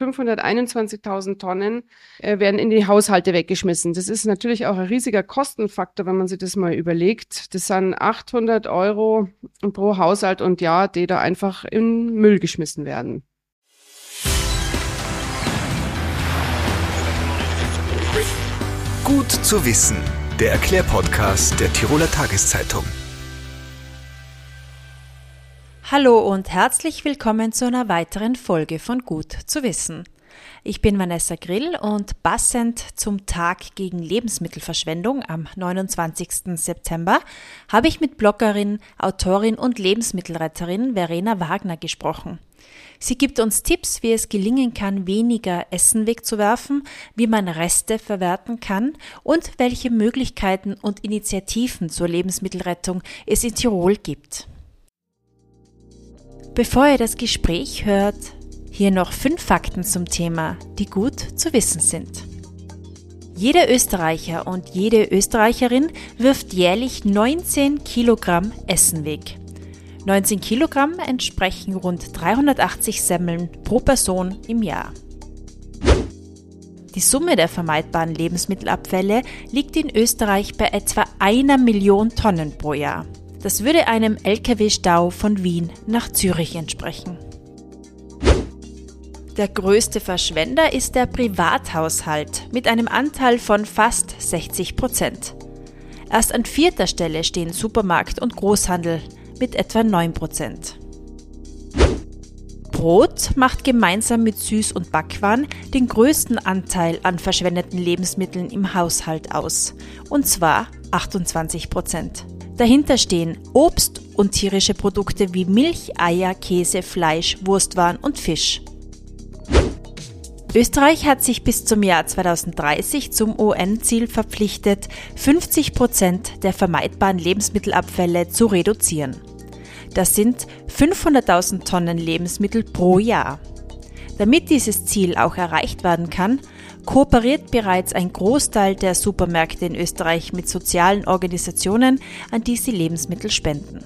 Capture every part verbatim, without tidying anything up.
fünfhunderteinundzwanzigtausend Tonnen äh, werden in die Haushalte weggeschmissen. Das ist natürlich auch ein riesiger Kostenfaktor, wenn man sich das mal überlegt. Das sind achthundert Euro pro Haushalt und Jahr, die da einfach in Müll geschmissen werden. Gut zu wissen, der Erklärpodcast der Tiroler Tageszeitung. Hallo und herzlich willkommen zu einer weiteren Folge von Gut zu wissen. Ich bin Vanessa Grill und passend zum Tag gegen Lebensmittelverschwendung am neunundzwanzigsten September habe ich mit Bloggerin, Autorin und Lebensmittelretterin Verena Wagner gesprochen. Sie gibt uns Tipps, wie es gelingen kann, weniger Essen wegzuwerfen, wie man Reste verwerten kann und welche Möglichkeiten und Initiativen zur Lebensmittelrettung es in Tirol gibt. Bevor ihr das Gespräch hört, hier noch fünf Fakten zum Thema, die gut zu wissen sind. Jeder Österreicher und jede Österreicherin wirft jährlich neunzehn Kilogramm Essen weg. neunzehn Kilogramm entsprechen rund dreihundertachtzig Semmeln pro Person im Jahr. Die Summe der vermeidbaren Lebensmittelabfälle liegt in Österreich bei etwa einer Million Tonnen pro Jahr. Das würde einem L K W-Stau von Wien nach Zürich entsprechen. Der größte Verschwender ist der Privathaushalt mit einem Anteil von fast sechzig Prozent. Erst an vierter Stelle stehen Supermarkt und Großhandel mit etwa neun Prozent. Brot macht gemeinsam mit Süß- und Backwaren den größten Anteil an verschwendeten Lebensmitteln im Haushalt aus, und zwar achtundzwanzig Prozent. Dahinter stehen Obst und tierische Produkte wie Milch, Eier, Käse, Fleisch, Wurstwaren und Fisch. Österreich hat sich bis zum Jahr zweitausenddreißig zum U N-Ziel verpflichtet, fünfzig Prozent der vermeidbaren Lebensmittelabfälle zu reduzieren. Das sind fünfhunderttausend Tonnen Lebensmittel pro Jahr. Damit dieses Ziel auch erreicht werden kann, kooperiert bereits ein Großteil der Supermärkte in Österreich mit sozialen Organisationen, an die sie Lebensmittel spenden.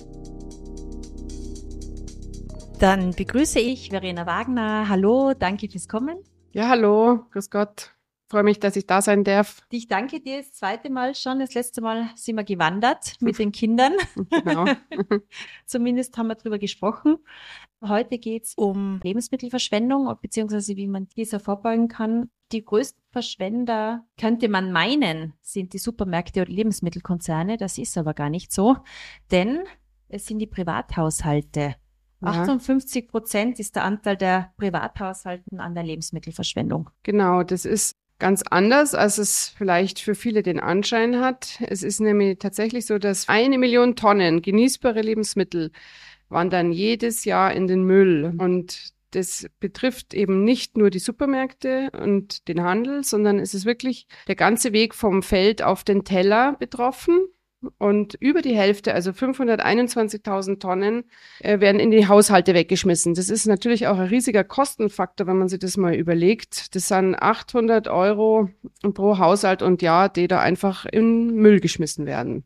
Dann begrüße ich Verena Wagner. Hallo, danke fürs Kommen. Ja, hallo, grüß Gott. Freue mich, dass ich da sein darf. Ich danke dir das zweite Mal schon. Das letzte Mal sind wir gewandert mit den Kindern. Genau. Zumindest haben wir darüber gesprochen. Heute geht es um Lebensmittelverschwendung, beziehungsweise wie man dieser vorbeugen kann. Die größten Verschwender, könnte man meinen, sind die Supermärkte oder Lebensmittelkonzerne. Das ist aber gar nicht so, denn es sind die Privathaushalte. Ja. achtundfünfzig Prozent ist der Anteil der Privathaushalten an der Lebensmittelverschwendung. Genau, das ist ganz anders, als es vielleicht für viele den Anschein hat. Es ist nämlich tatsächlich so, dass eine Million Tonnen genießbare Lebensmittel wandern jedes Jahr in den Müll. Und das betrifft eben nicht nur die Supermärkte und den Handel, sondern es ist wirklich der ganze Weg vom Feld auf den Teller betroffen. Und über die Hälfte, also fünfhunderteinundzwanzigtausend Tonnen, äh, werden in die Haushalte weggeschmissen. Das ist natürlich auch ein riesiger Kostenfaktor, wenn man sich das mal überlegt. Das sind achthundert Euro pro Haushalt und Jahr, die da einfach in Müll geschmissen werden.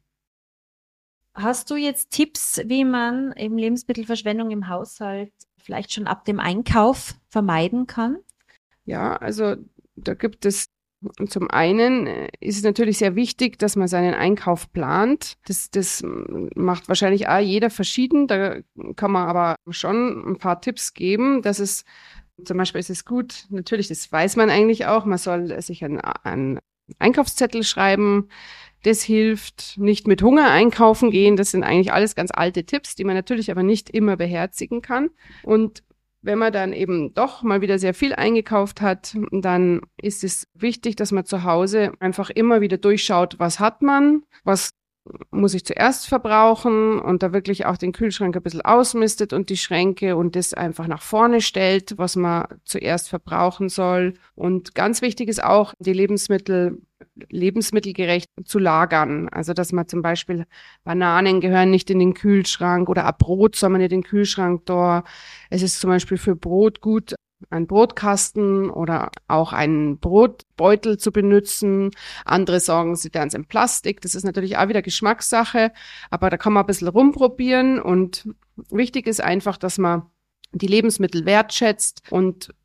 Hast du jetzt Tipps, wie man eben Lebensmittelverschwendung im Haushalt vielleicht schon ab dem Einkauf vermeiden kann? Ja, also da gibt es zum einen ist es natürlich sehr wichtig, dass man seinen Einkauf plant. Das, das macht wahrscheinlich auch jeder verschieden. Da kann man aber schon ein paar Tipps geben, dass es, zum Beispiel ist es gut, natürlich, das weiß man eigentlich auch, man soll sich einen, einen Einkaufszettel schreiben. Das hilft, nicht mit Hunger einkaufen gehen. Das sind eigentlich alles ganz alte Tipps, die man natürlich aber nicht immer beherzigen kann. Und wenn man dann eben doch mal wieder sehr viel eingekauft hat, dann ist es wichtig, dass man zu Hause einfach immer wieder durchschaut, was hat man, was muss ich zuerst verbrauchen und da wirklich auch den Kühlschrank ein bisschen ausmistet und die Schränke und das einfach nach vorne stellt, was man zuerst verbrauchen soll. Und ganz wichtig ist auch, die Lebensmittel lebensmittelgerecht zu lagern. Also, dass man zum Beispiel Bananen gehören nicht in den Kühlschrank oder ab Brot soll man nicht in den Kühlschrank da. Es ist zum Beispiel für Brot gut, einen Brotkasten oder auch einen Brotbeutel zu benutzen. Andere sagen, sie wären es in Plastik. Das ist natürlich auch wieder Geschmackssache, aber da kann man ein bisschen rumprobieren und wichtig ist einfach, dass man die Lebensmittel wertschätzt und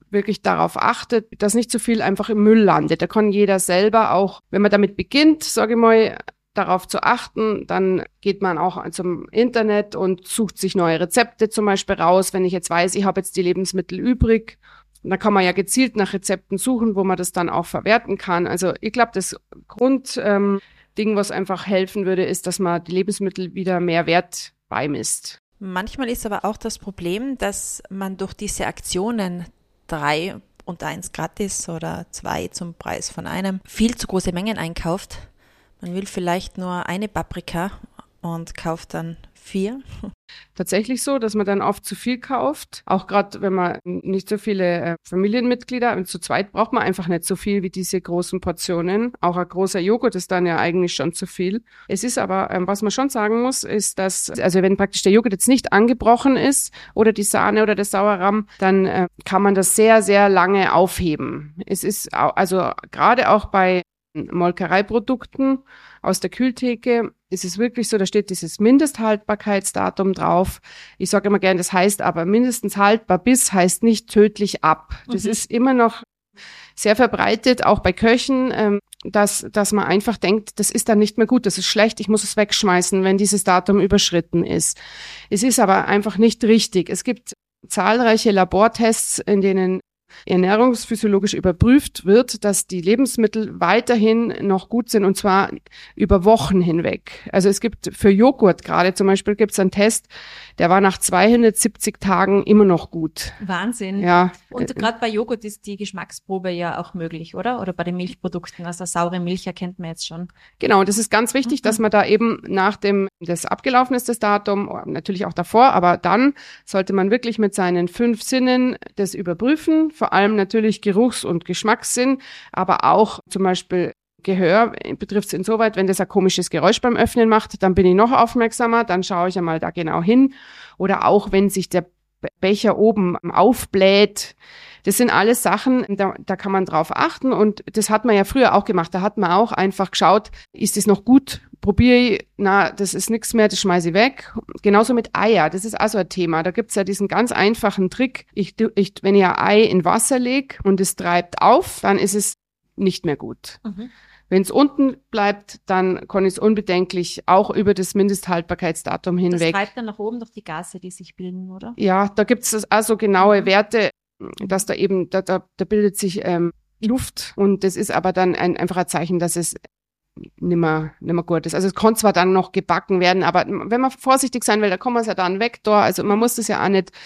wirklich darauf achtet, dass nicht zu viel einfach im Müll landet. Da kann jeder selber auch, wenn man damit beginnt, sage ich mal, darauf zu achten, dann geht man auch zum Internet und sucht sich neue Rezepte zum Beispiel raus. Wenn ich jetzt weiß, ich habe jetzt die Lebensmittel übrig, dann kann man ja gezielt nach Rezepten suchen, wo man das dann auch verwerten kann. Also ich glaube, das Grundding, ähm, was einfach helfen würde, ist, dass man die Lebensmittel wieder mehr Wert beimisst. Manchmal ist aber auch das Problem, dass man durch diese Aktionen drei und eins gratis oder zwei zum Preis von einem viel zu große Mengen einkauft. Man will vielleicht nur eine Paprika und kauft dann vier. Tatsächlich so, dass man dann oft zu viel kauft. Auch gerade, wenn man nicht so viele äh, Familienmitglieder, und zu zweit braucht man einfach nicht so viel wie diese großen Portionen. Auch ein großer Joghurt ist dann ja eigentlich schon zu viel. Es ist aber, ähm, was man schon sagen muss, ist, dass, also wenn praktisch der Joghurt jetzt nicht angebrochen ist oder die Sahne oder der Sauerrahm, dann äh, kann man das sehr, sehr lange aufheben. Es ist au- also gerade auch bei Molkereiprodukten aus der Kühltheke ist es wirklich so, da steht dieses Mindesthaltbarkeitsdatum drauf. Ich sage immer gern, das heißt aber mindestens haltbar bis heißt nicht tödlich ab. Das mhm. ist immer noch sehr verbreitet, auch bei Köchen, ähm, dass, dass man einfach denkt, das ist dann nicht mehr gut, das ist schlecht, ich muss es wegschmeißen, wenn dieses Datum überschritten ist. Es ist aber einfach nicht richtig. Es gibt zahlreiche Labortests, in denen ernährungsphysiologisch überprüft wird, dass die Lebensmittel weiterhin noch gut sind, und zwar über Wochen hinweg. Also es gibt für Joghurt gerade zum Beispiel gibt es einen Test, der war nach zweihundertsiebzig Tagen immer noch gut. Wahnsinn. Ja. Und gerade bei Joghurt ist die Geschmacksprobe ja auch möglich, oder? Oder bei den Milchprodukten, also saure Milch erkennt man jetzt schon. Genau, das ist ganz wichtig, mhm. dass man da eben nach dem, das abgelaufen ist, das Datum, natürlich auch davor, aber dann sollte man wirklich mit seinen fünf Sinnen das überprüfen, vor allem natürlich Geruchs- und Geschmackssinn, aber auch zum Beispiel Gehör betrifft es insoweit, wenn das ein komisches Geräusch beim Öffnen macht, dann bin ich noch aufmerksamer, dann schaue ich einmal da genau hin. Oder auch, wenn sich der Becher oben aufbläht. Das sind alles Sachen, da, da kann man drauf achten, und das hat man ja früher auch gemacht. Da hat man auch einfach geschaut, ist das noch gut? Probiere ich, na, das ist nichts mehr, das schmeiße ich weg. Genauso mit Eier, das ist auch so ein Thema. Da gibt's ja diesen ganz einfachen Trick. Ich, ich, wenn ich ein Ei in Wasser lege und es treibt auf, dann ist es nicht mehr gut. Mhm. Wenn es unten bleibt, dann kann es unbedenklich auch über das Mindesthaltbarkeitsdatum hinweg. Das treibt dann nach oben durch die Gase, die sich bilden, oder? Ja, da gibt es also genaue Werte, dass da eben, da, da, da bildet sich ähm, Luft, und das ist aber dann ein, einfach ein Zeichen, dass es nimmer, nimmer gut ist. Also es kann zwar dann noch gebacken werden, aber wenn man vorsichtig sein will, da kann man es ja dann weg da. Also man muss das ja auch nicht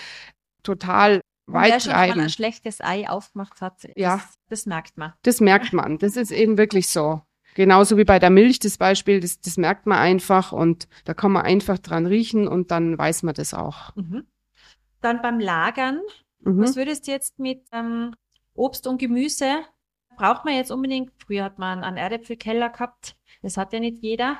total weit wer schon treiben. mal ein schlechtes Ei aufgemacht hat, ja. das, das merkt man. Das merkt man. Das ist eben wirklich so. Genauso wie bei der Milch, das Beispiel, das, das merkt man einfach, und da kann man einfach dran riechen, und dann weiß man das auch. Mhm. Dann beim Lagern, mhm. was würdest du jetzt mit ähm, Obst und Gemüse, braucht man jetzt unbedingt, früher hat man einen Erdäpfelkeller gehabt, das hat ja nicht jeder.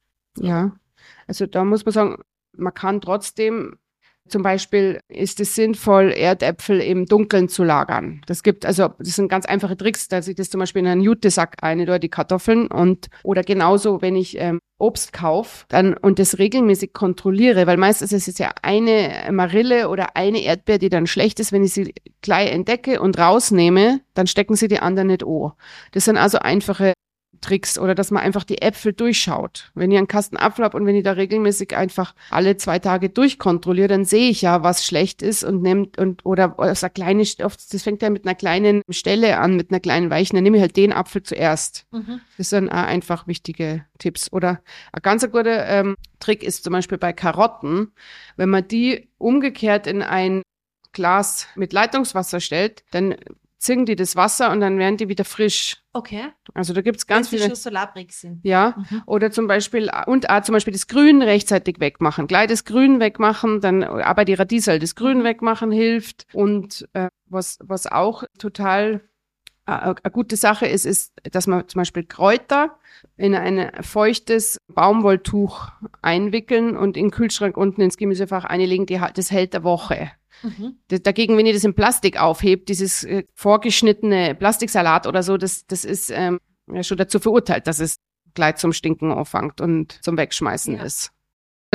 Ja, also da muss man sagen, man kann trotzdem, zum Beispiel ist es sinnvoll, Erdäpfel im Dunkeln zu lagern. Das gibt, also das sind ganz einfache Tricks, dass ich das zum Beispiel in einen Jutesack eine, da die Kartoffeln, und oder genauso, wenn ich ähm, Obst kaufe dann und das regelmäßig kontrolliere, weil meistens ist es ja eine Marille oder eine Erdbeer, die dann schlecht ist, wenn ich sie gleich entdecke und rausnehme, dann stecken sie die anderen nicht an. Das sind also einfache Tricks, oder dass man einfach die Äpfel durchschaut. Wenn ich einen Kasten Apfel habe und wenn ich da regelmäßig einfach alle zwei Tage durchkontrolliere, dann sehe ich ja, was schlecht ist, und nimmt und oder, oder so eine kleine, oft, das fängt ja mit einer kleinen Stelle an, mit einer kleinen Weichen, dann nehme ich halt den Apfel zuerst. Mhm. Das sind auch einfach wichtige Tipps. Oder ein ganz guter ähm, Trick ist zum Beispiel bei Karotten, wenn man die umgekehrt in ein Glas mit Leitungswasser stellt, dann ziehen die das Wasser und dann werden die wieder frisch. Okay. Also da gibt's ganz Wenn viele. Die schon so labrig sind. Ja. Mhm. Oder zum Beispiel, und auch zum Beispiel das Grün rechtzeitig wegmachen. Gleich das Grün wegmachen, dann, aber die Radiesel, das Grün wegmachen hilft. Und äh, was, was auch total äh, eine gute Sache ist, ist, dass man zum Beispiel Kräuter in ein feuchtes Baumwolltuch einwickeln und in den Kühlschrank unten ins Gemüsefach einlegen, die, das hält eine Woche. Mhm. Dagegen, wenn ihr das in Plastik aufhebt, dieses äh, vorgeschnittene Plastiksalat oder so, das, das ist ähm, ja schon dazu verurteilt, dass es gleich zum Stinken anfängt und zum Wegschmeißen ja. ist.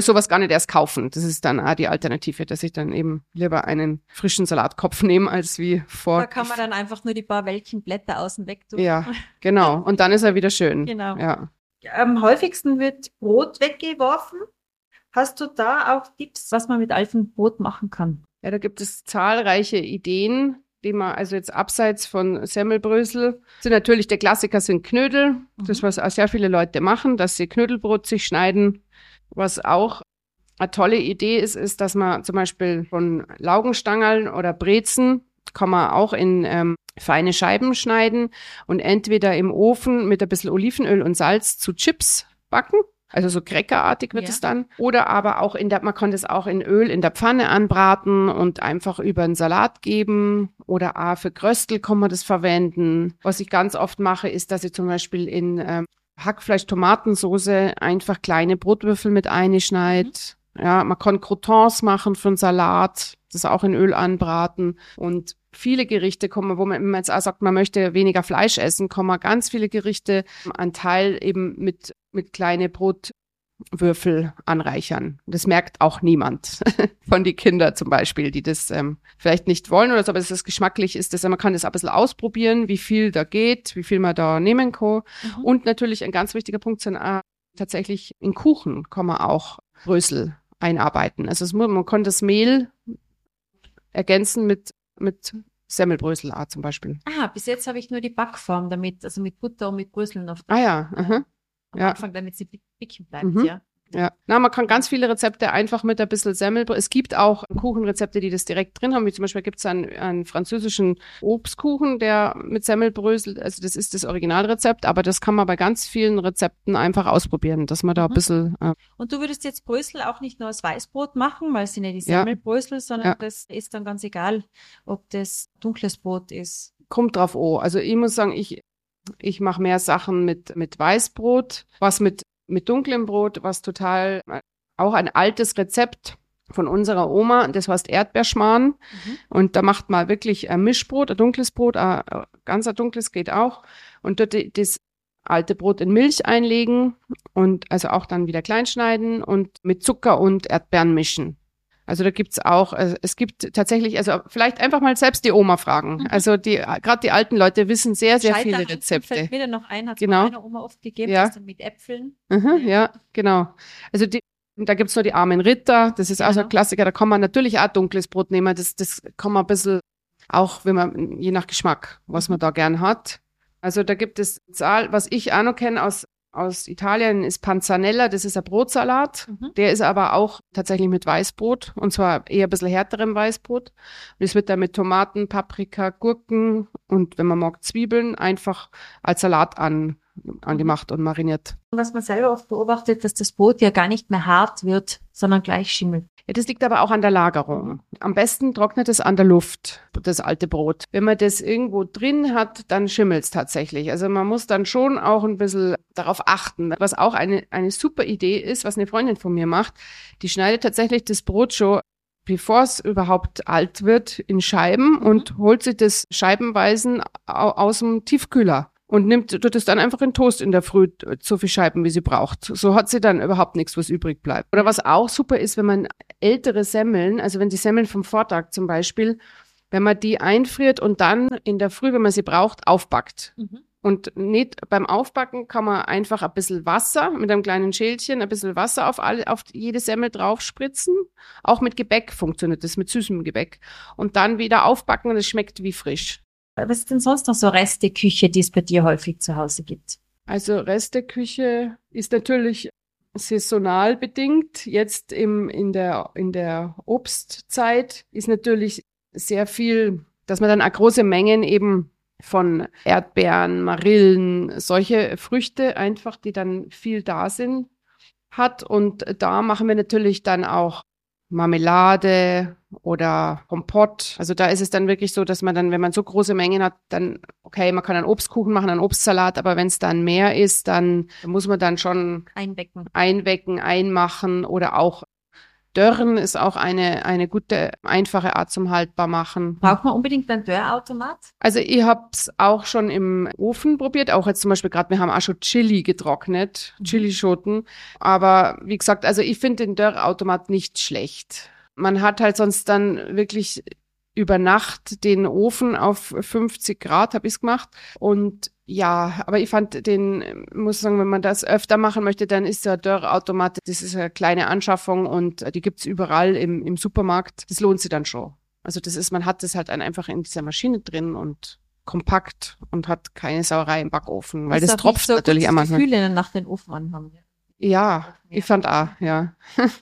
sowas gar nicht erst kaufen. Das ist dann auch die Alternative, dass ich dann eben lieber einen frischen Salatkopf nehme, als wie vor. Da kann man dann einfach nur die paar welken Blätter außen weg tun. Ja, genau. Und dann ist er wieder schön. Genau. Ja. Am häufigsten wird Brot weggeworfen. Hast du da auch Tipps, was man mit altem Brot machen kann? Ja, da gibt es zahlreiche Ideen, die man, also jetzt abseits von Semmelbrösel, sind natürlich der Klassiker sind Knödel. Mhm. Das, was auch sehr viele Leute machen, dass sie Knödelbrot sich schneiden. Was auch eine tolle Idee ist, ist, dass man zum Beispiel von Laugenstangerln oder Brezen kann man auch in ähm, feine Scheiben schneiden und entweder im Ofen mit ein bisschen Olivenöl und Salz zu Chips backen. Also so crackerartig wird ja. es dann. Oder aber auch in der, man kann das auch in Öl in der Pfanne anbraten und einfach über einen Salat geben. Oder auch für Kröstel kann man das verwenden. Was ich ganz oft mache, ist, dass ich zum Beispiel in ähm, Hackfleisch-Tomatensoße einfach kleine Brotwürfel mit einschneide. Mhm. Ja, man kann Croutons machen für einen Salat, das auch in Öl anbraten. Und viele Gerichte kommen, wo man, wenn man jetzt auch sagt, man möchte weniger Fleisch essen, kann man ganz viele Gerichte an Teil eben mit mit kleine Brotwürfel anreichern. Das merkt auch niemand von den Kindern zum Beispiel, die das ähm, vielleicht nicht wollen oder so, aber dass das geschmacklich ist. Das, man kann das ein bisschen ausprobieren, wie viel da geht, wie viel man da nehmen kann. Mhm. Und natürlich ein ganz wichtiger Punkt sind auch tatsächlich in Kuchen kann man auch Brösel einarbeiten. Also es muss, man kann das Mehl ergänzen mit mit Semmelbrösel auch zum Beispiel. Ah, bis jetzt habe ich nur die Backform damit, also mit Butter und mit Bröseln auf. Ah ja, aha. Am ja. Anfang, damit sie bicken bleibt, mhm. ja. Ja, na, man kann ganz viele Rezepte einfach mit ein bisschen Semmel. Es gibt auch Kuchenrezepte, die das direkt drin haben. Wie zum Beispiel gibt es einen, einen französischen Obstkuchen, der mit Semmelbrösel, also das ist das Originalrezept, aber das kann man bei ganz vielen Rezepten einfach ausprobieren, dass man da mhm. ein bisschen. Äh Und du würdest jetzt Brösel auch nicht nur aus Weißbrot machen, weil es sind ja die Semmelbrösel, ja. sondern ja. das ist dann ganz egal, ob das dunkles Brot ist. Kommt drauf an. Also ich muss sagen, ich ich mache mehr Sachen mit mit Weißbrot, was mit mit dunklem Brot, was total, auch ein altes Rezept von unserer Oma, das heißt Erdbeerschmarrn. Mhm. Und da macht man wirklich ein Mischbrot, ein dunkles Brot, ein ganz ein dunkles geht auch. Und dort das alte Brot in Milch einlegen und also auch dann wieder klein schneiden und mit Zucker und Erdbeeren mischen. Also da gibt's auch, also es gibt tatsächlich, also vielleicht einfach mal selbst die Oma fragen. Mhm. Also die, gerade die alten Leute wissen sehr, sehr viele Rezepte. Fällt mir dann noch ein, hat genau. meiner Oma oft gegeben, ja. das dann mit Äpfeln. Mhm, ja. ja, genau. Also die, da gibt's noch die armen Ritter, das ist genau. auch so ein Klassiker, da kann man natürlich auch dunkles Brot nehmen, das, das kann man ein bisschen, auch wenn man, je nach Geschmack, was man da gern hat. Also da gibt es Zahl, was ich auch noch kenne aus aus Italien ist Panzanella, das ist ein Brotsalat. Mhm. Der ist aber auch tatsächlich mit Weißbrot und zwar eher ein bisschen härterem Weißbrot. Und es wird dann mit Tomaten, Paprika, Gurken und wenn man mag Zwiebeln einfach als Salat an, angemacht und mariniert. Was man selber oft beobachtet, dass das Brot ja gar nicht mehr hart wird, sondern gleich schimmelt. Ja, das liegt aber auch an der Lagerung. Am besten trocknet es an der Luft, das alte Brot. Wenn man das irgendwo drin hat, dann schimmelt es tatsächlich. Also man muss dann schon auch ein bisschen darauf achten. Was auch eine, eine super Idee ist, was eine Freundin von mir macht, die schneidet tatsächlich das Brot schon, bevor es überhaupt alt wird, in Scheiben mhm. und holt sich das scheibenweisen aus dem Tiefkühler. Und nimmt, tut es dann einfach in Toast in der Früh, so viel Scheiben, wie sie braucht. So hat sie dann überhaupt nichts, was übrig bleibt. Oder was auch super ist, wenn man ältere Semmeln, also wenn die Semmeln vom Vortag zum Beispiel, wenn man die einfriert und dann in der Früh, wenn man sie braucht, aufbackt. Mhm. Und nicht beim Aufbacken kann man einfach ein bisschen Wasser mit einem kleinen Schälchen, ein bisschen Wasser auf alle, auf jede Semmel draufspritzen. Auch mit Gebäck funktioniert das, mit süßem Gebäck. Und dann wieder aufbacken und es schmeckt wie frisch. Was ist denn sonst noch so Resteküche, die es bei dir häufig zu Hause gibt? Also Resteküche ist natürlich saisonal bedingt. Jetzt im, in der, in der Obstzeit ist natürlich sehr viel, dass man dann auch große Mengen eben von Erdbeeren, Marillen, solche Früchte einfach, die dann viel da sind, hat. Und da machen wir natürlich dann auch Marmelade oder Kompott. Also da ist es dann wirklich so, dass man dann, wenn man so große Mengen hat, dann, okay, man kann einen Obstkuchen machen, einen Obstsalat, aber wenn es dann mehr ist, dann muss man dann schon einwecken, einwecken, einmachen oder auch Dörren ist auch eine, eine gute, einfache Art zum haltbar machen. Braucht man unbedingt einen Dörrautomat? Also ich habe es auch schon im Ofen probiert, auch jetzt zum Beispiel gerade, wir haben auch schon Chili getrocknet, mhm. Chilischoten. Aber wie gesagt, also ich finde den Dörrautomat nicht schlecht. Man hat halt sonst dann wirklich über Nacht den Ofen auf fünfzig Grad, habe ich es gemacht. Und ja, aber ich fand den, muss sagen, wenn man das öfter machen möchte, dann ist der Dörrautomat, das ist eine kleine Anschaffung und die gibt's überall im, im Supermarkt. Das lohnt sich dann schon. Also das ist, man hat das halt dann einfach in dieser Maschine drin und kompakt und hat keine Sauerei im Backofen, weil das, das tropft so natürlich einmal. Gefühle nach den Ofen anhaben. Ja, ja, ich fand auch, ja.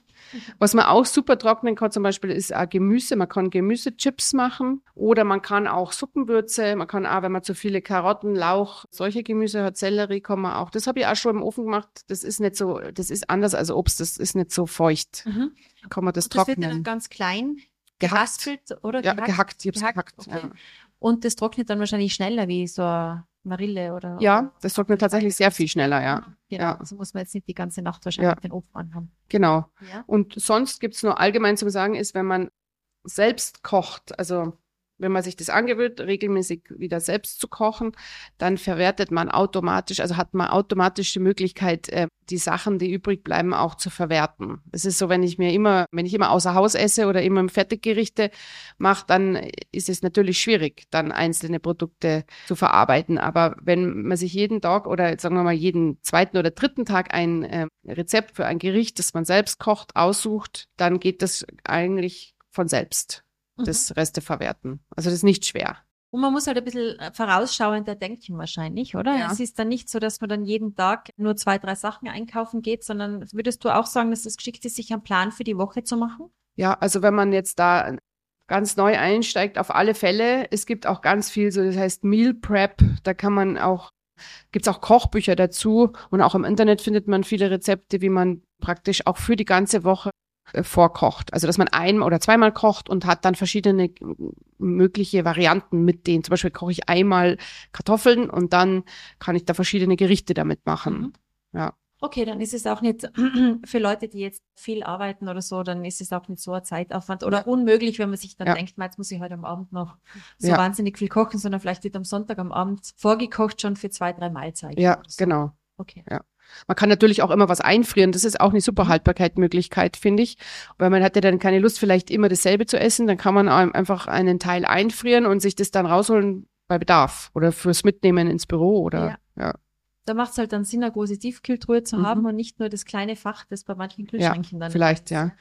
Was man auch super trocknen kann zum Beispiel ist auch Gemüse. Man kann Gemüsechips machen oder man kann auch Suppenwürze, man kann auch, wenn man zu viele Karotten, Lauch, solche Gemüse hat, Sellerie, kann man auch. Das habe ich auch schon im Ofen gemacht. Das ist nicht so, das ist anders als Obst, das ist nicht so feucht. Mhm. Kann man das, das trocknen. Das wird dann ganz klein gehackt oder ja, gehackt? gehackt, ich hab's gehackt. gehackt. Okay. Ja. Und das trocknet dann wahrscheinlich schneller wie so eine Marille oder? Ja, das trocknet tatsächlich sehr viel schneller, ja. Genau, ja. also muss man jetzt nicht die ganze Nacht wahrscheinlich ja. den Ofen anhaben. Genau. Ja. Und sonst gibt's nur allgemein zu sagen, ist, wenn man selbst kocht, also wenn man sich das angewöhnt, regelmäßig wieder selbst zu kochen, dann verwertet man automatisch, also hat man automatisch die Möglichkeit, äh, die Sachen, die übrig bleiben, auch zu verwerten. Es ist so, wenn ich mir immer, wenn ich immer außer Haus esse oder immer Fertiggerichte mache, dann ist es natürlich schwierig, dann einzelne Produkte zu verarbeiten. Aber wenn man sich jeden Tag oder sagen wir mal jeden zweiten oder dritten Tag ein äh, Rezept für ein Gericht, das man selbst kocht, aussucht, dann geht das eigentlich von selbst. Das Reste verwerten. Also das ist nicht schwer. Und man muss halt ein bisschen vorausschauender denken wahrscheinlich, oder? Ja. Es ist dann nicht so, dass man dann jeden Tag nur zwei, drei Sachen einkaufen geht, sondern würdest du auch sagen, dass es geschickt ist, sich einen Plan für die Woche zu machen? Ja, also wenn man jetzt da ganz neu einsteigt, auf alle Fälle. Es gibt auch ganz viel, so das heißt Meal Prep, da kann man auch, gibt's auch Kochbücher dazu und auch im Internet findet man viele Rezepte, wie man praktisch auch für die ganze Woche vorkocht. Also, dass man ein- oder zweimal kocht und hat dann verschiedene mögliche Varianten mit denen. Zum Beispiel koche ich einmal Kartoffeln und dann kann ich da verschiedene Gerichte damit machen. Mhm. Ja. Okay, dann ist es auch nicht für Leute, die jetzt viel arbeiten oder so, dann ist es auch nicht so ein Zeitaufwand oder ja. unmöglich, wenn man sich dann ja. denkt, jetzt muss ich heute am Abend noch so ja. wahnsinnig viel kochen, sondern vielleicht wird am Sonntag am Abend vorgekocht schon für zwei, drei Mahlzeiten. Ja, so. Genau. Okay. Ja. Man kann natürlich auch immer was einfrieren. Das ist auch eine super Haltbarkeitsmöglichkeit, finde ich. Weil man hat ja dann keine Lust, vielleicht immer dasselbe zu essen. Dann kann man einfach einen Teil einfrieren und sich das dann rausholen bei Bedarf oder fürs Mitnehmen ins Büro oder, ja. ja. Da macht es halt dann Sinn, eine große Tiefkühltruhe zu mhm. haben und nicht nur das kleine Fach, das bei manchen Kühlschränken ja, dann vielleicht, ja.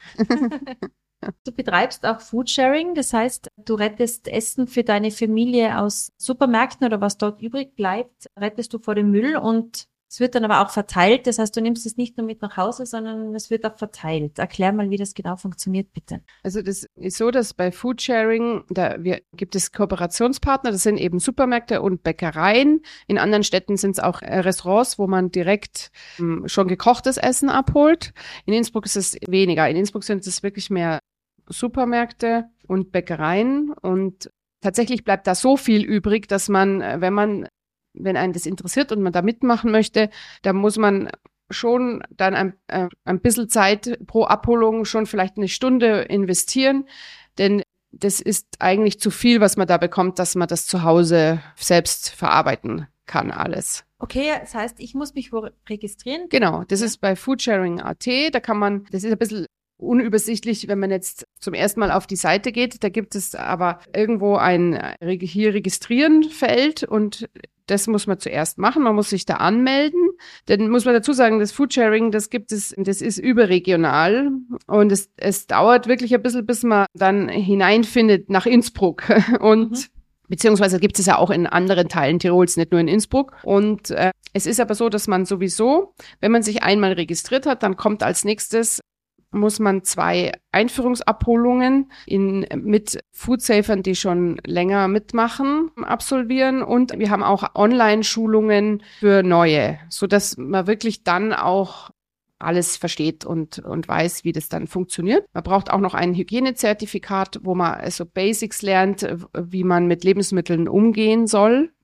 Du betreibst auch Foodsharing, das heißt, du rettest Essen für deine Familie aus Supermärkten oder was dort übrig bleibt, rettest du vor dem Müll und es wird dann aber auch verteilt. Das heißt, du nimmst es nicht nur mit nach Hause, sondern es wird auch verteilt. Erklär mal, wie das genau funktioniert, bitte. Also das ist so, dass bei Foodsharing, da wir, gibt es Kooperationspartner, das sind eben Supermärkte und Bäckereien. In anderen Städten sind es auch Restaurants, wo man direkt ähm, schon gekochtes Essen abholt. In Innsbruck ist es weniger. In Innsbruck sind es wirklich mehr Supermärkte und Bäckereien. Und tatsächlich bleibt da so viel übrig, dass man, wenn man wenn einen das interessiert und man da mitmachen möchte, dann muss man schon dann ein, äh, ein bisschen Zeit pro Abholung, schon vielleicht eine Stunde investieren, denn das ist eigentlich zu viel, was man da bekommt, dass man das zu Hause selbst verarbeiten kann, alles. Okay, das heißt, ich muss mich wo registrieren? Genau, das ja. ist bei foodsharing punkt at, da kann man, das ist ein bisschen unübersichtlich, wenn man jetzt zum ersten Mal auf die Seite geht, da gibt es aber irgendwo ein hier registrieren Feld und das muss man zuerst machen. Man muss sich da anmelden. Dann muss man dazu sagen, das Foodsharing, das gibt es, das ist überregional und es, es dauert wirklich ein bisschen, bis man dann hineinfindet nach Innsbruck und mhm. beziehungsweise gibt es ja auch in anderen Teilen Tirols, nicht nur in Innsbruck. Und äh, es ist aber so, dass man sowieso, wenn man sich einmal registriert hat, dann kommt als nächstes muss man zwei Einführungsabholungen in, mit Foodsafern, die schon länger mitmachen, absolvieren. Und wir haben auch Online-Schulungen für Neue, so dass man wirklich dann auch alles versteht und, und weiß, wie das dann funktioniert. Man braucht auch noch ein Hygienezertifikat, wo man also Basics lernt, wie man mit Lebensmitteln umgehen soll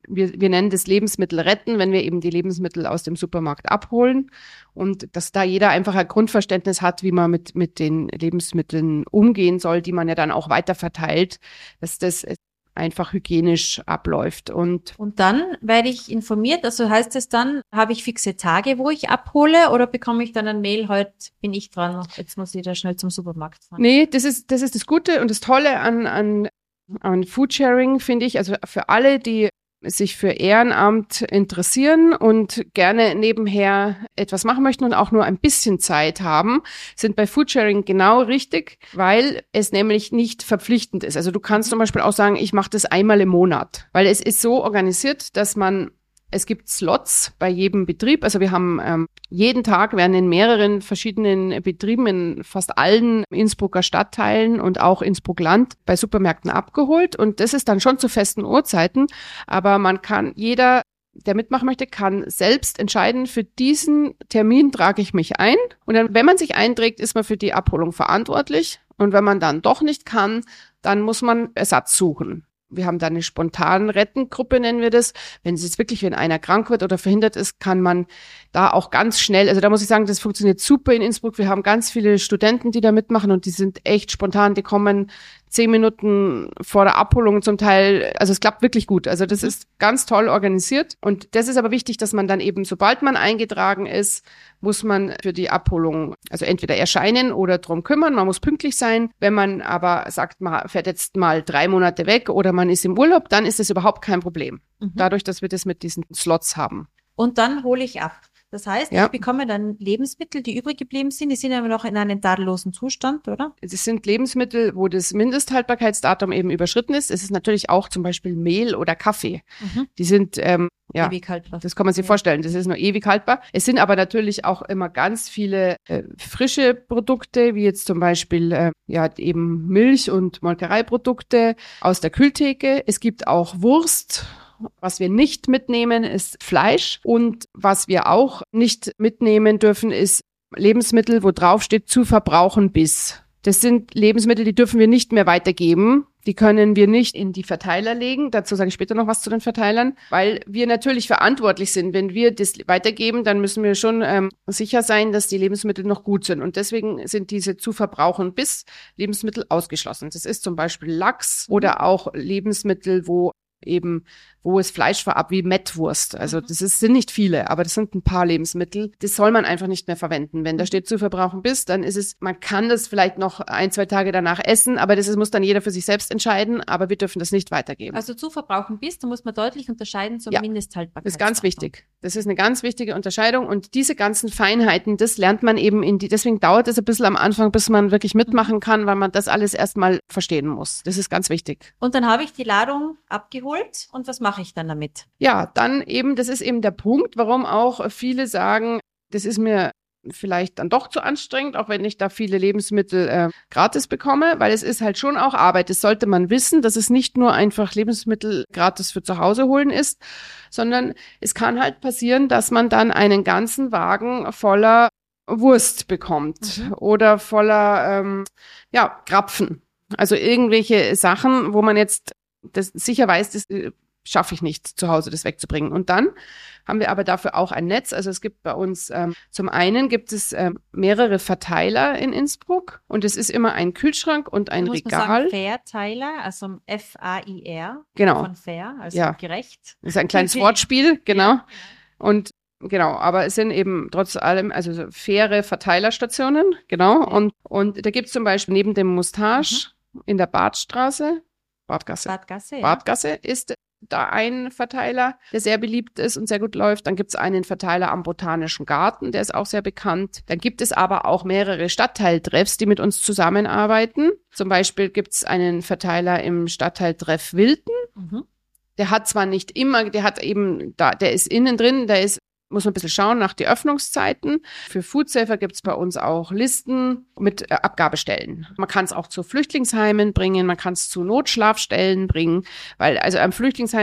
wir, wir nennen das Lebensmittel retten, wenn wir eben die Lebensmittel aus dem Supermarkt abholen. Und dass da jeder einfach ein Grundverständnis hat, wie man mit, mit den Lebensmitteln umgehen soll, die man ja dann auch weiter verteilt, dass das einfach hygienisch abläuft. Und, und dann werde ich informiert, also heißt es dann, habe ich fixe Tage, wo ich abhole, oder bekomme ich dann ein Mail, heute bin ich dran, jetzt muss ich da schnell zum Supermarkt fahren? Nee, das ist, das ist das Gute und das Tolle an, an, an Foodsharing, finde ich, also für alle, die sich für Ehrenamt interessieren und gerne nebenher etwas machen möchten und auch nur ein bisschen Zeit haben, sind bei Foodsharing genau richtig, weil es nämlich nicht verpflichtend ist. Also du kannst zum Beispiel auch sagen, ich mache das einmal im Monat, weil es ist so organisiert, dass man Es gibt Slots bei jedem Betrieb. Also wir haben ähm, jeden Tag werden in mehreren verschiedenen Betrieben in fast allen Innsbrucker Stadtteilen und auch Innsbruck-Land bei Supermärkten abgeholt. Und das ist dann schon zu festen Uhrzeiten. Aber man kann, jeder, der mitmachen möchte, kann selbst entscheiden, für diesen Termin trage ich mich ein. Und dann, wenn man sich einträgt, ist man für die Abholung verantwortlich. Und wenn man dann doch nicht kann, dann muss man Ersatz suchen. Wir haben da eine spontan Rettengruppe, nennen wir das. Wenn es jetzt wirklich, wenn einer krank wird oder verhindert ist, kann man da auch ganz schnell, also da muss ich sagen, das funktioniert super in Innsbruck. Wir haben ganz viele Studenten, die da mitmachen und die sind echt spontan, die kommen zehn Minuten vor der Abholung zum Teil, also es klappt wirklich gut. Also das ist ganz toll organisiert und das ist aber wichtig, dass man dann eben, sobald man eingetragen ist, muss man für die Abholung also entweder erscheinen oder drum kümmern. Man muss pünktlich sein. Wenn man aber sagt, man fährt jetzt mal drei Monate weg oder man ist im Urlaub, dann ist das überhaupt kein Problem. Mhm. Dadurch, dass wir das mit diesen Slots haben. Und dann hole ich ab. Das heißt, ja. Ich bekomme dann Lebensmittel, die übrig geblieben sind, die sind aber noch in einem tadellosen Zustand, oder? Es sind Lebensmittel, wo das Mindesthaltbarkeitsdatum eben überschritten ist. Es ist natürlich auch zum Beispiel Mehl oder Kaffee. Mhm. Die sind, ähm, ja, ewig haltbar. Das kann man sich ja vorstellen, das ist nur ewig haltbar. Es sind aber natürlich auch immer ganz viele äh, frische Produkte, wie jetzt zum Beispiel äh, ja eben Milch- und Molkereiprodukte aus der Kühltheke. Es gibt auch Wurst. Was wir nicht mitnehmen, ist Fleisch. Und was wir auch nicht mitnehmen dürfen, ist Lebensmittel, wo drauf steht, zu verbrauchen bis. Das sind Lebensmittel, die dürfen wir nicht mehr weitergeben. Die können wir nicht in die Verteiler legen. Dazu sage ich später noch was zu den Verteilern, weil wir natürlich verantwortlich sind. Wenn wir das weitergeben, dann müssen wir schon ähm, sicher sein, dass die Lebensmittel noch gut sind. Und deswegen sind diese zu verbrauchen bis Lebensmittel ausgeschlossen. Das ist zum Beispiel Lachs oder auch Lebensmittel, wo eben, wo es Fleisch vorab wie Mettwurst. Also das ist, sind nicht viele, aber das sind ein paar Lebensmittel. Das soll man einfach nicht mehr verwenden. Wenn da steht zu verbrauchen bis, dann ist es, man kann das vielleicht noch ein, zwei Tage danach essen, aber das ist, muss dann jeder für sich selbst entscheiden, aber wir dürfen das nicht weitergeben. Also zu verbrauchen bis, da muss man deutlich unterscheiden zum ja, Mindesthaltbarkeit. Das ist ganz wichtig. Das ist eine ganz wichtige Unterscheidung und diese ganzen Feinheiten, das lernt man eben in die, deswegen dauert es ein bisschen am Anfang, bis man wirklich mitmachen kann, weil man das alles erstmal verstehen muss. Das ist ganz wichtig. Und dann habe ich die Ladung abgeholt. Und was mache ich dann damit? Ja, dann eben, das ist eben der Punkt, warum auch viele sagen, das ist mir vielleicht dann doch zu anstrengend, auch wenn ich da viele Lebensmittel äh, gratis bekomme, weil es ist halt schon auch Arbeit. Das sollte man wissen, dass es nicht nur einfach Lebensmittel gratis für zu Hause holen ist, sondern es kann halt passieren, dass man dann einen ganzen Wagen voller Wurst bekommt mhm. oder voller ähm, ja Krapfen. Also irgendwelche Sachen, wo man jetzt das sicher weiß, das äh, schaffe ich nicht, zu Hause das wegzubringen. Und dann haben wir aber dafür auch ein Netz. Also es gibt bei uns, ähm, zum einen gibt es ähm, mehrere Verteiler in Innsbruck und es ist immer ein Kühlschrank und ein muss Regal. Man sagen, Fair-Teiler, also F A I R. Genau. Von fair, also ja. gerecht. Das ist ein kleines Wortspiel, genau. Ja. Und genau, aber es sind eben trotz allem, also so faire Verteilerstationen, genau. Ja. Und, und da gibt es zum Beispiel neben dem Mustage mhm. in der Badstraße, Badgasse. Badgasse, ja. Badgasse ist da ein Verteiler, der sehr beliebt ist und sehr gut läuft. Dann gibt es einen Verteiler am Botanischen Garten, der ist auch sehr bekannt. Dann gibt es aber auch mehrere Stadtteiltreffs, die mit uns zusammenarbeiten. Zum Beispiel gibt es einen Verteiler im Stadtteiltreff Wilten. Mhm. Der hat zwar nicht immer, der hat eben, da, der ist innen drin, der ist muss man ein bisschen schauen nach die Öffnungszeiten. Für Foodsafer gibt es bei uns auch Listen mit äh, Abgabestellen. Man kann es auch zu Flüchtlingsheimen bringen, man kann es zu Notschlafstellen bringen, weil also am Flüchtlingsheim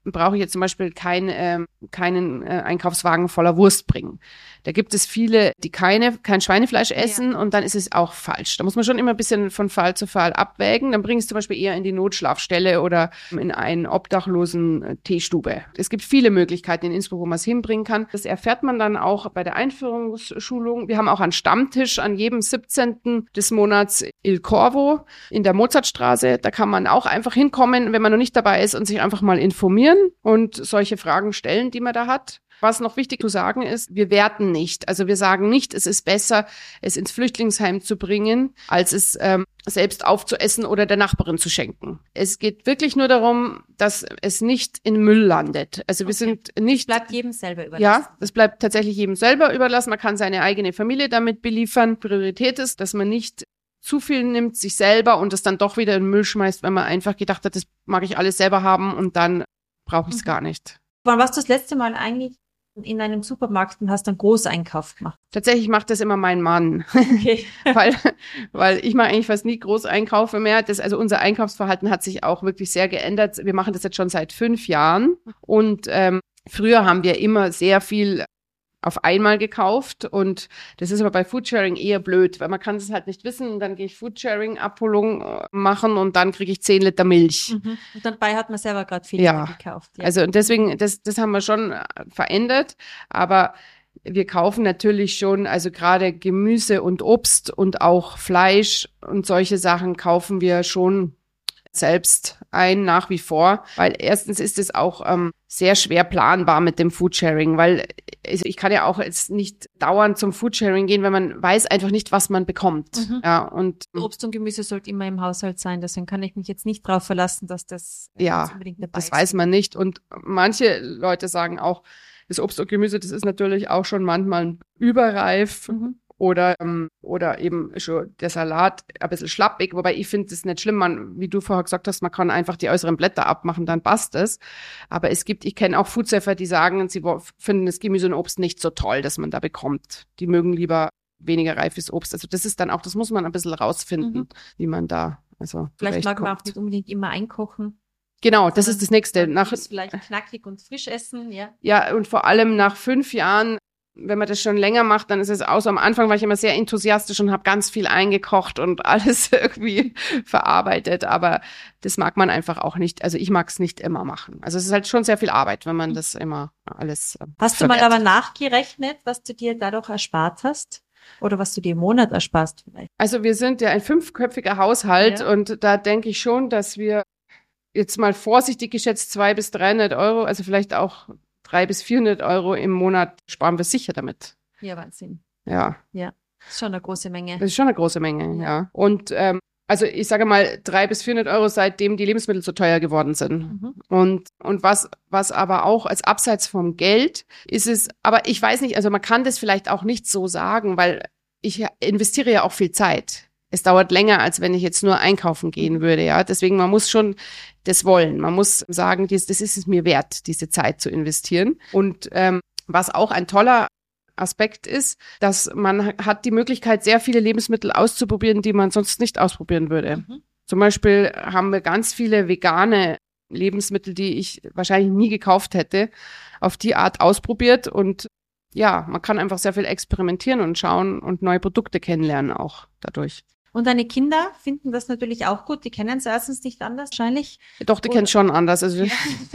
brauche ich jetzt zum Beispiel kein, ähm, keinen äh, Einkaufswagen voller Wurst bringen. Da gibt es viele, die keine, kein Schweinefleisch essen ja. und dann ist es auch falsch. Da muss man schon immer ein bisschen von Fall zu Fall abwägen. Dann bringe ich es zum Beispiel eher in die Notschlafstelle oder in einen obdachlosen Teestube. Es gibt viele Möglichkeiten in Innsbruck, wo man es hinbringen kann. Das erfährt man dann auch bei der Einführungsschulung. Wir haben auch einen Stammtisch an jedem siebzehnten des Monats Il Corvo in der Mozartstraße. Da kann man auch einfach hinkommen, wenn man noch nicht dabei ist und sich einfach mal informieren und solche Fragen stellen, die man da hat. Was noch wichtig zu sagen ist, wir werten nicht. Also wir sagen nicht, es ist besser, es ins Flüchtlingsheim zu bringen, als es ähm, selbst aufzuessen oder der Nachbarin zu schenken. Es geht wirklich nur darum, dass es nicht in Müll landet. Also wir okay. sind nicht... Es bleibt jedem selber überlassen. Ja, es bleibt tatsächlich jedem selber überlassen. Man kann seine eigene Familie damit beliefern. Priorität ist, dass man nicht zu viel nimmt, sich selber und es dann doch wieder in den Müll schmeißt, weil man einfach gedacht hat, das mag ich alles selber haben und dann brauche ich es mhm. gar nicht. Wann warst du das letzte Mal eigentlich in einem Supermarkt und hast einen Großeinkauf gemacht? Tatsächlich macht das immer mein Mann. Okay. weil, weil ich mache eigentlich fast nie Großeinkäufe mehr. Das, also unser Einkaufsverhalten hat sich auch wirklich sehr geändert. Wir machen das jetzt schon seit fünf Jahren und ähm, früher haben wir immer sehr viel auf einmal gekauft und das ist aber bei Foodsharing eher blöd, weil man kann es halt nicht wissen und dann gehe ich Foodsharing-Abholung machen und dann kriege ich zehn Liter Milch. Mhm. Und dabei hat man selber gerade viel ja. gekauft. Ja, also und deswegen, das, das haben wir schon verändert, aber wir kaufen natürlich schon, also gerade Gemüse und Obst und auch Fleisch und solche Sachen kaufen wir schon selbst ein, nach wie vor, weil erstens ist es auch ähm, sehr schwer planbar mit dem Foodsharing, weil ich kann ja auch jetzt nicht dauernd zum Foodsharing gehen, wenn man weiß einfach nicht, was man bekommt. Mhm. Ja, und Obst und Gemüse sollte immer im Haushalt sein, deswegen kann ich mich jetzt nicht drauf verlassen, dass das ja, unbedingt dabei das ist. weiß man nicht und manche Leute sagen auch, das Obst und Gemüse, das ist natürlich auch schon manchmal überreif. Mhm. Oder ähm, oder eben schon der Salat ein bisschen schlappig, wobei ich finde das nicht schlimm, man, wie du vorher gesagt hast, man kann einfach die äußeren Blätter abmachen, dann passt es. Aber es gibt, ich kenne auch Foodsafer, die sagen, sie finden das Gemüse und Obst nicht so toll, dass man da bekommt. Die mögen lieber weniger reifes Obst. Also das ist dann auch, das muss man ein bisschen rausfinden, mhm. wie man da also vielleicht mag man auch nicht unbedingt immer einkochen. Genau, das ist das Nächste. Nach vielleicht knackig und frisch essen, ja. Ja, und vor allem nach fünf Jahren, wenn man das schon länger macht, dann ist es auch so. Am Anfang war ich immer sehr enthusiastisch und habe ganz viel eingekocht und alles irgendwie verarbeitet. Aber das mag man einfach auch nicht. Also ich mag es nicht immer machen. Also es ist halt schon sehr viel Arbeit, wenn man das immer alles äh, Hast du mal aber nachgerechnet, was du dir dadurch erspart hast? Oder was du dir im Monat ersparst vielleicht? Also wir sind ja ein fünfköpfiger Haushalt ja. und da denke ich schon, dass wir jetzt mal vorsichtig geschätzt zwei bis dreihundert Euro, also vielleicht auch dreihundert bis vierhundert Euro im Monat sparen wir sicher damit. Ja, Wahnsinn. Ja. Ja, das ist schon eine große Menge. Das ist schon eine große Menge, ja. ja. Und ähm, also ich sage mal dreihundert bis vierhundert Euro, seitdem die Lebensmittel so teuer geworden sind. Mhm. Und und was was aber auch als abseits vom Geld ist es, aber ich weiß nicht, also man kann das vielleicht auch nicht so sagen, weil ich investiere ja auch viel Zeit. Es dauert länger, als wenn ich jetzt nur einkaufen gehen würde, ja. Deswegen, man muss schon das wollen. Man muss sagen, das, das ist es mir wert, diese Zeit zu investieren. Und ähm, was auch ein toller Aspekt ist, dass man hat die Möglichkeit, sehr viele Lebensmittel auszuprobieren, die man sonst nicht ausprobieren würde. Mhm. Zum Beispiel haben wir ganz viele vegane Lebensmittel, die ich wahrscheinlich nie gekauft hätte, auf die Art ausprobiert. Und ja, man kann einfach sehr viel experimentieren und schauen und neue Produkte kennenlernen auch dadurch. Und deine Kinder finden das natürlich auch gut. Die kennen es erstens nicht anders wahrscheinlich. Doch, die kennen es schon anders. Also ja.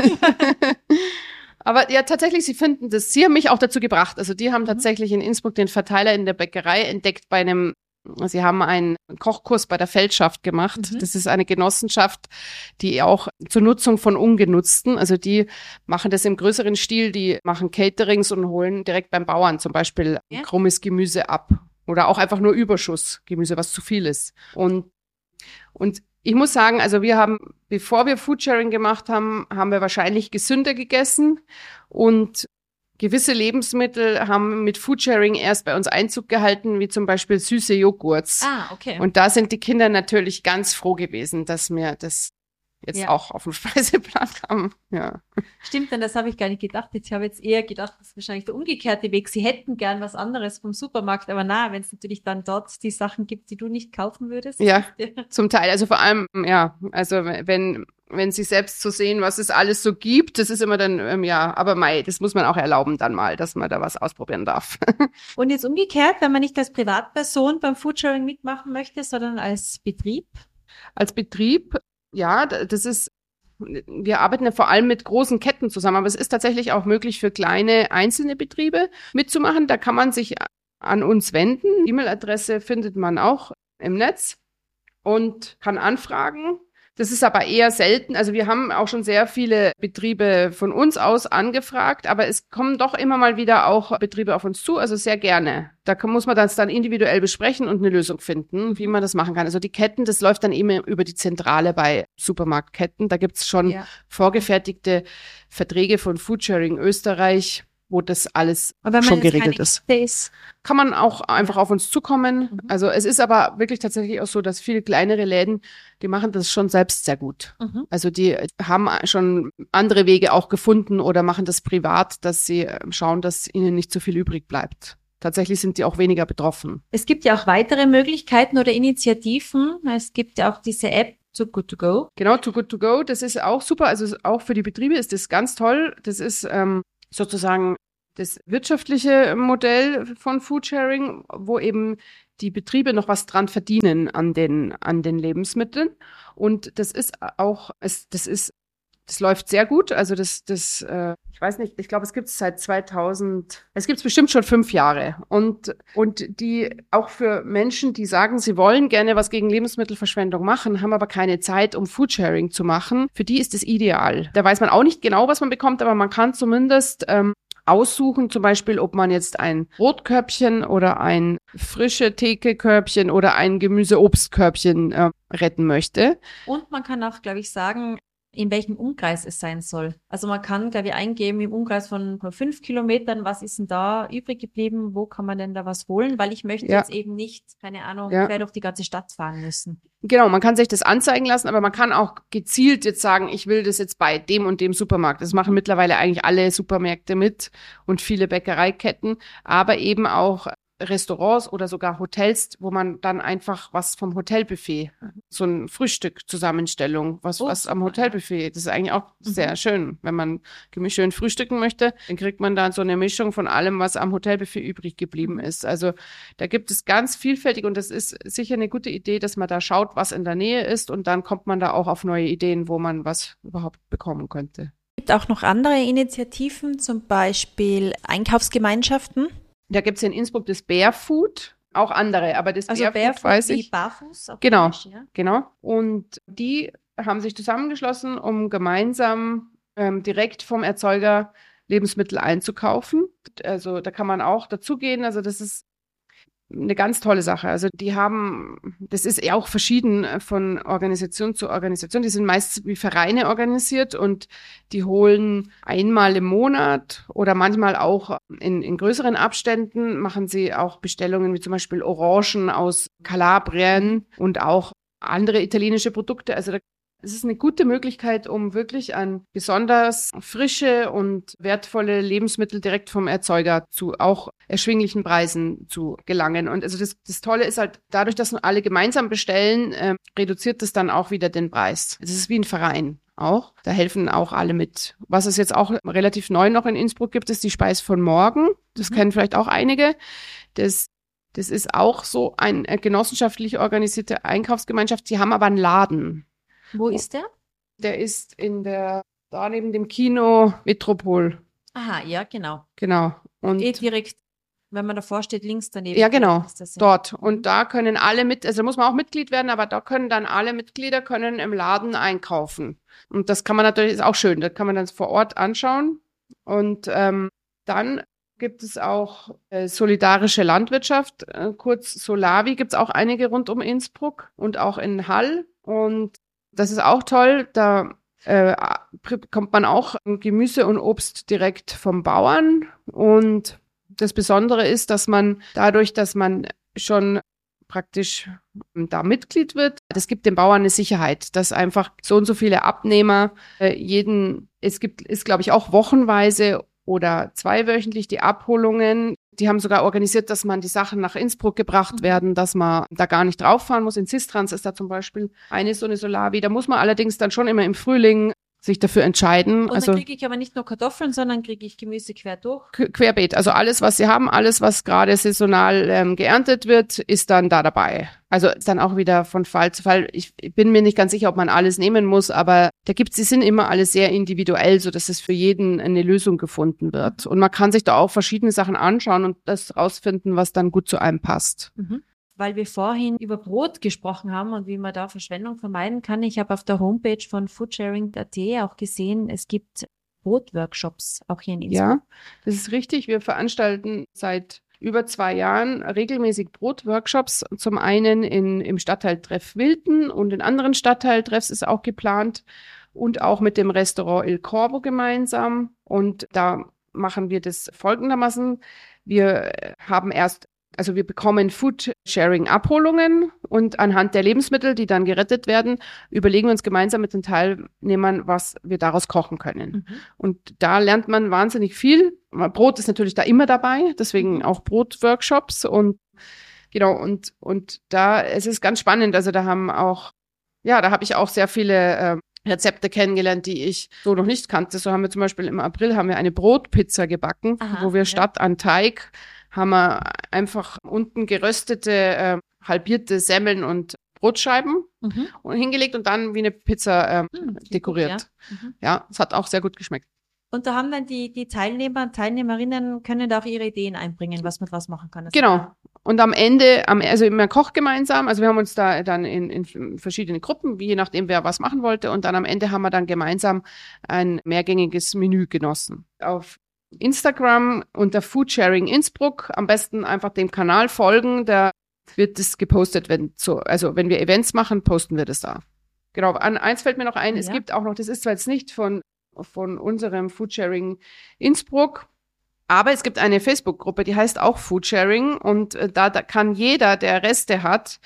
Aber ja, tatsächlich, sie finden das. Sie haben mich auch dazu gebracht. Also die haben mhm. tatsächlich in Innsbruck den Verteiler in der Bäckerei entdeckt bei einem, sie haben einen Kochkurs bei der Feldschaft gemacht. Mhm. Das ist eine Genossenschaft, die auch zur Nutzung von Ungenutzten, also die machen das im größeren Stil, die machen Caterings und holen direkt beim Bauern zum Beispiel ja. krummes Gemüse ab. Oder auch einfach nur Überschussgemüse, was zu viel ist. Und, und ich muss sagen, also wir haben, bevor wir Foodsharing gemacht haben, haben wir wahrscheinlich gesünder gegessen. Und gewisse Lebensmittel haben mit Foodsharing erst bei uns Einzug gehalten, wie zum Beispiel süße Joghurts. Ah, okay. Und da sind die Kinder natürlich ganz froh gewesen, dass wir das jetzt Ja. auch auf dem Speiseplan haben. Ja. Stimmt, denn das habe ich gar nicht gedacht. Ich habe jetzt eher gedacht, das ist wahrscheinlich der umgekehrte Weg. Sie hätten gern was anderes vom Supermarkt, aber na, wenn es natürlich dann dort die Sachen gibt, die du nicht kaufen würdest. Ja, zum Teil. Also vor allem, ja, also wenn, wenn sie selbst so sehen, was es alles so gibt, das ist immer dann, ähm, ja, aber mei, das muss man auch erlauben dann mal, dass man da was ausprobieren darf. Und jetzt umgekehrt, wenn man nicht als Privatperson beim Foodsharing mitmachen möchte, sondern als Betrieb. Als Betrieb, ja, d- das ist, wir arbeiten ja vor allem mit großen Ketten zusammen, aber es ist tatsächlich auch möglich für kleine einzelne Betriebe mitzumachen. Da kann man sich an uns wenden. Die E-Mail-Adresse findet man auch im Netz und kann anfragen. Das ist aber eher selten. Also wir haben auch schon sehr viele Betriebe von uns aus angefragt, aber es kommen doch immer mal wieder auch Betriebe auf uns zu, also sehr gerne. Da kann, muss man das dann individuell besprechen und eine Lösung finden, wie man das machen kann. Also die Ketten, das läuft dann immer über die Zentrale bei Supermarktketten. Da gibt's schon Ja. vorgefertigte Verträge von Foodsharing Österreich, wo das alles Und wenn man schon jetzt geregelt keine ist. Kette ist. Kann man auch einfach Ja. auf uns zukommen. Mhm. Also es ist aber wirklich tatsächlich auch so, dass viele kleinere Läden, die machen das schon selbst sehr gut. Mhm. Also die haben schon andere Wege auch gefunden oder machen das privat, dass sie äh, schauen, dass ihnen nicht so viel übrig bleibt. Tatsächlich sind die auch weniger betroffen. Es gibt ja auch weitere Möglichkeiten oder Initiativen. Es gibt ja auch diese App Too Good To Go. Genau, Too Good To Go, das ist auch super. Also auch für die Betriebe ist das ganz toll. Das ist ähm, sozusagen das wirtschaftliche Modell von Foodsharing, wo eben die Betriebe noch was dran verdienen an den, an den Lebensmitteln. Und das ist auch, es, das ist, das läuft sehr gut. Also das, das, äh, ich weiß nicht, ich glaube, es gibt es seit zweitausend, es gibt es bestimmt schon fünf Jahre. Und, und die auch für Menschen, die sagen, sie wollen gerne was gegen Lebensmittelverschwendung machen, haben aber keine Zeit, um Foodsharing zu machen, für die ist es ideal. Da weiß man auch nicht genau, was man bekommt, aber man kann zumindest ähm, aussuchen, zum Beispiel, ob man jetzt ein Brotkörbchen oder ein frische Thekekörbchen oder ein Gemüse-Obstkörbchen äh, retten möchte. Und man kann auch, glaube ich, sagen, in welchem Umkreis es sein soll. Also man kann, glaube ich, eingeben im Umkreis von fünf Kilometern, was ist denn da übrig geblieben, wo kann man denn da was holen, weil ich möchte Ja. jetzt eben nicht, keine Ahnung, Ja. quer durch die ganze Stadt fahren müssen. Genau, man kann sich das anzeigen lassen, aber man kann auch gezielt jetzt sagen, ich will das jetzt bei dem und dem Supermarkt. Das machen mittlerweile eigentlich alle Supermärkte mit und viele Bäckereiketten, aber eben auch Restaurants oder sogar Hotels, wo man dann einfach was vom Hotelbuffet, so ein Frühstück Zusammenstellung, was, Oh, was am super, Hotelbuffet, das ist eigentlich auch Mhm. sehr schön. Wenn man gemisch- schön frühstücken möchte, dann kriegt man dann so eine Mischung von allem, was am Hotelbuffet übrig geblieben Mhm. ist. Also da gibt es ganz vielfältig und das ist sicher eine gute Idee, dass man da schaut, was in der Nähe ist und dann kommt man da auch auf neue Ideen, wo man was überhaupt bekommen könnte. Es gibt auch noch andere Initiativen, zum Beispiel Einkaufsgemeinschaften. Da gibt es in Innsbruck das Barefood, auch andere, aber das Also Barefood, Barefoot weiß wie ich. barfuß. Auf Genau. Englisch, ja. Genau. Und die haben sich zusammengeschlossen, um gemeinsam ähm, direkt vom Erzeuger Lebensmittel einzukaufen. Also da kann man auch dazugehen. Also das ist eine ganz tolle Sache. Also die haben, das ist ja auch verschieden von Organisation zu Organisation. Die sind meist wie Vereine organisiert und die holen einmal im Monat oder manchmal auch in, in größeren Abständen machen sie auch Bestellungen wie zum Beispiel Orangen aus Kalabrien und auch andere italienische Produkte. Also da es ist eine gute Möglichkeit, um wirklich an besonders frische und wertvolle Lebensmittel direkt vom Erzeuger zu auch erschwinglichen Preisen zu gelangen. Und also das, das Tolle ist halt, dadurch, dass alle gemeinsam bestellen, äh, reduziert das dann auch wieder den Preis. Es ist wie ein Verein auch. Da helfen auch alle mit. Was es jetzt auch relativ neu noch in Innsbruck gibt, ist die Speis von morgen. Das Mhm. kennen vielleicht auch einige. Das Das ist auch so eine genossenschaftlich organisierte Einkaufsgemeinschaft. Die haben aber einen Laden. Wo ist der? Der ist in der, da neben dem Kino Metropol. Aha, ja, genau. Genau. Und Eh direkt, wenn man davor steht, links daneben. ja, genau. Ist das ja. Dort. Und da können alle mit, also da muss man auch Mitglied werden, aber da können dann alle Mitglieder können im Laden einkaufen. Und das kann man natürlich, ist auch schön. Das kann man dann vor Ort anschauen. Und ähm, dann gibt es auch äh, solidarische Landwirtschaft, äh, kurz Solavi, gibt es auch einige rund um Innsbruck und auch in Hall. Und das ist auch toll, da äh, bekommt man auch Gemüse und Obst direkt vom Bauern. Und das Besondere ist, dass man dadurch, dass man schon praktisch da Mitglied wird. Das gibt den Bauern eine Sicherheit, dass einfach so und so viele Abnehmer äh, jeden, es gibt, ist glaube ich auch wochenweise oder zweiwöchentlich die Abholungen. Die haben sogar organisiert, dass man die Sachen nach Innsbruck gebracht werden, dass man da gar nicht drauffahren muss. In Sistrans ist da zum Beispiel eine so eine Solavi. Da muss man allerdings dann schon immer im Frühling sich dafür entscheiden. Und also dann kriege ich aber nicht nur Kartoffeln, sondern kriege ich Gemüse quer durch. Querbeet, also alles, was sie haben, alles, was gerade saisonal ähm, geerntet wird, ist dann da dabei. Also ist dann auch wieder von Fall zu Fall. Ich, ich bin mir nicht ganz sicher, ob man alles nehmen muss, aber da gibt's, sie sind immer alle sehr individuell, so dass es für jeden eine Lösung gefunden wird. Und man kann sich da auch verschiedene Sachen anschauen und das rausfinden, was dann gut zu einem passt. Mhm. Weil wir vorhin über Brot gesprochen haben und wie man da Verschwendung vermeiden kann. Ich habe auf der Homepage von foodsharing punkt at auch gesehen, es gibt Brotworkshops auch hier in Innsbruck. Ja, das ist richtig. Wir veranstalten seit über zwei Jahren regelmäßig Brotworkshops. Zum einen in, im Stadtteil Treff Wilten und in anderen Stadtteiltreffs ist auch geplant und auch mit dem Restaurant Il Corvo gemeinsam. Und da machen wir das folgendermaßen. Wir haben erst Also wir bekommen Foodsharing-Abholungen und anhand der Lebensmittel, die dann gerettet werden, überlegen wir uns gemeinsam mit den Teilnehmern, was wir daraus kochen können. Mhm. Und da lernt man wahnsinnig viel. Brot ist natürlich da immer dabei, deswegen auch Brotworkshops und genau, und, und da, es ist ganz spannend. Also da haben auch, ja, da habe ich auch sehr viele äh, Rezepte kennengelernt, die ich so noch nicht kannte. So haben wir zum Beispiel im April haben wir eine Brotpizza gebacken, Aha, wo wir ja. statt an Teig haben wir einfach unten geröstete, äh, halbierte Semmeln und Brotscheiben mhm. und hingelegt und dann wie eine Pizza äh, mhm, dekoriert. Gut, ja. Mhm. ja, es hat auch sehr gut geschmeckt. Und da haben dann die, die Teilnehmer und Teilnehmerinnen können da auch ihre Ideen einbringen, was man draus machen kann. Das genau. Und am Ende, am, also immer kocht gemeinsam, also wir haben uns da dann in, in verschiedene Gruppen, je nachdem wer was machen wollte und dann am Ende haben wir dann gemeinsam ein mehrgängiges Menü genossen. Auf Instagram unter Foodsharing Innsbruck, am besten einfach dem Kanal folgen, da wird es gepostet, wenn so, also wenn wir Events machen, posten wir das da. Genau, an eins fällt mir noch ein, ja. Es gibt auch noch, das ist zwar jetzt nicht von, von unserem Foodsharing Innsbruck, aber es gibt eine Facebook-Gruppe, die heißt auch Foodsharing und äh, da, da kann jeder, der Reste hat,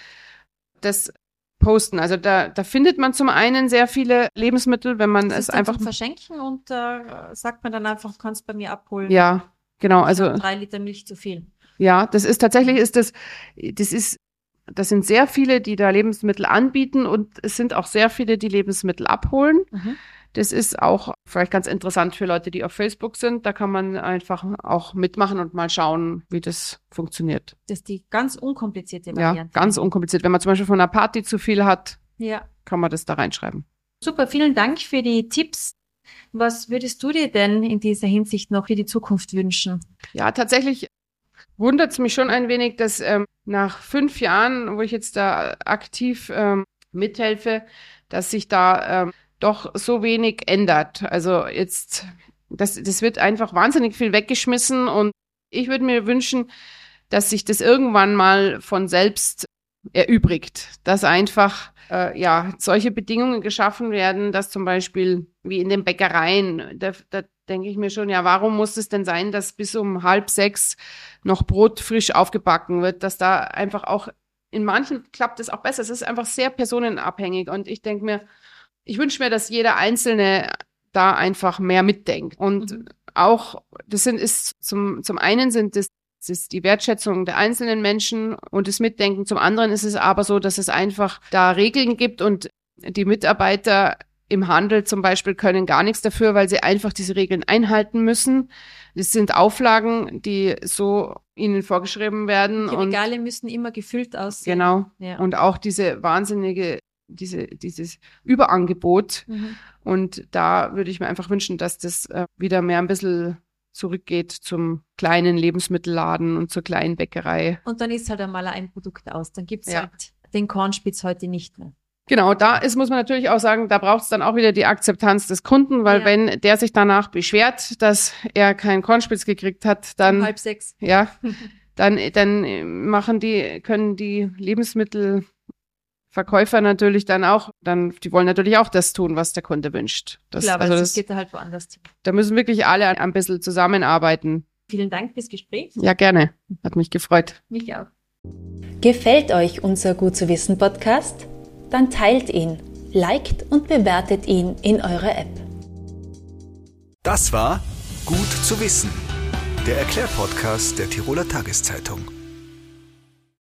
das posten. Also da, da findet man zum einen sehr viele Lebensmittel, wenn man das es ist einfach zum Verschenken und äh, sagt man dann einfach, kannst bei mir abholen. Ja, genau. Also drei Liter Milch zu viel. Ja, das ist tatsächlich ist das, das ist, das sind sehr viele, die da Lebensmittel anbieten und es sind auch sehr viele, die Lebensmittel abholen. Mhm. Das ist auch vielleicht ganz interessant für Leute, die auf Facebook sind. Da kann man einfach auch mitmachen und mal schauen, wie das funktioniert. Das ist die ganz unkomplizierte Variante. Ja, ganz unkompliziert. Wenn man zum Beispiel von einer Party zu viel hat, ja. kann man das da reinschreiben. Super, vielen Dank für die Tipps. Was würdest du dir denn in dieser Hinsicht noch für die Zukunft wünschen? Ja, tatsächlich wundert es mich schon ein wenig, dass ähm, nach fünf Jahren, wo ich jetzt da aktiv ähm, mithelfe, dass sich da ähm, doch so wenig ändert. Also jetzt, das, das wird einfach wahnsinnig viel weggeschmissen und ich würde mir wünschen, dass sich das irgendwann mal von selbst erübrigt, dass einfach äh, ja solche Bedingungen geschaffen werden, dass zum Beispiel wie in den Bäckereien, da, da denke ich mir schon, ja, warum muss es denn sein, dass bis um halb sechs noch Brot frisch aufgebacken wird, dass da einfach auch, in manchen klappt es auch besser, es ist einfach sehr personenabhängig und ich denke mir, ich wünsche mir, dass jeder Einzelne da einfach mehr mitdenkt. Und mhm. auch, das sind, ist zum, zum einen sind das, das ist die Wertschätzung der einzelnen Menschen und das Mitdenken. Zum anderen ist es aber so, dass es einfach da Regeln gibt und die Mitarbeiter im Handel zum Beispiel können gar nichts dafür, weil sie einfach diese Regeln einhalten müssen. Das sind Auflagen, die so ihnen vorgeschrieben werden. Die Regale und, müssen immer gefüllt aussehen. Genau. Ja. Und auch diese wahnsinnige diese, dieses Überangebot. Mhm. Und da würde ich mir einfach wünschen, dass das äh, wieder mehr ein bisschen zurückgeht zum kleinen Lebensmittelladen und zur kleinen Bäckerei. Und dann ist halt einmal ein Produkt aus. Dann gibt's ja. halt den Kornspitz heute nicht mehr. Genau, da ist, muss man natürlich auch sagen, da braucht es dann auch wieder die Akzeptanz des Kunden, weil ja. wenn der sich danach beschwert, dass er keinen Kornspitz gekriegt hat, dann um halb sechs. Ja, dann dann machen die können die Lebensmittel Verkäufer natürlich dann auch, dann, die wollen natürlich auch das tun, was der Kunde wünscht. Das, Klar, also das, das geht da halt woanders hin. Da müssen wirklich alle ein, ein bisschen zusammenarbeiten. Vielen Dank fürs Gespräch. Ja, gerne. Hat mich gefreut. Mich auch. Gefällt euch unser Gut zu wissen Podcast? Dann teilt ihn, liked und bewertet ihn in eurer App. Das war Gut zu wissen, der Erklärpodcast der Tiroler Tageszeitung.